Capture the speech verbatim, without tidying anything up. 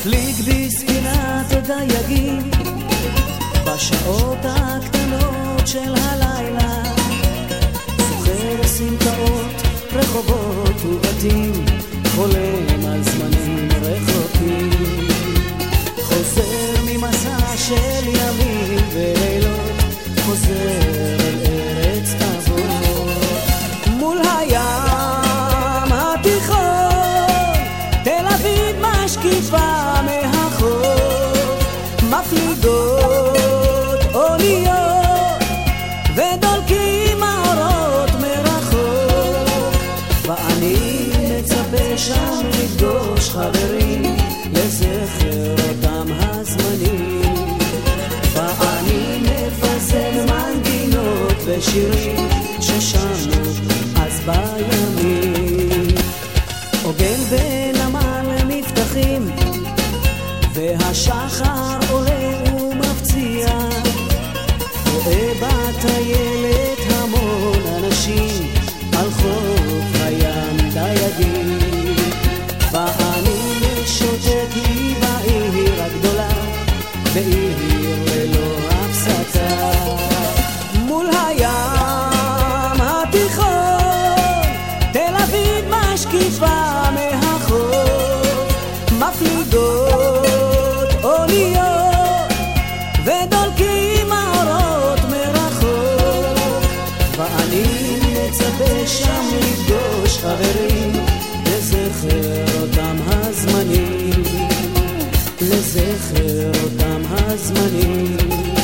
מפליג בספינת הדייגים בשעות הקטנות של הלילה, זוכר סמטאות, רחובות ובתים, חולם על זמנים רחוקים, חוזר ממסע של ימים ולילות, חוזר אל ארץ אבות. מול הים התיכון תל אביב משקיפה מהחוף, מפליגות אוניות ודולקים האורות מרחוק, ואני מצפה שם לפגוש חברים לזכר אותם הזמנים, ואני מפזר מנגינות ושירים ששמנו אז בימים. עוגן בנמל מבטחים והשחר עולה ומפציע, רואה בטיילת המון אנשים על חוף הים דייגים, ואני שוטט לי בעיר הגדולה, בעיר ללא הפסקה. מול הים התיכון תל אביב משקיפה מהחוף, מפליגות אוניות ודולקים האורות מרחוק, ואני מצפה שם לפגוש חברים לזכר אותם הזמנים, לזכר אותם הזמנים.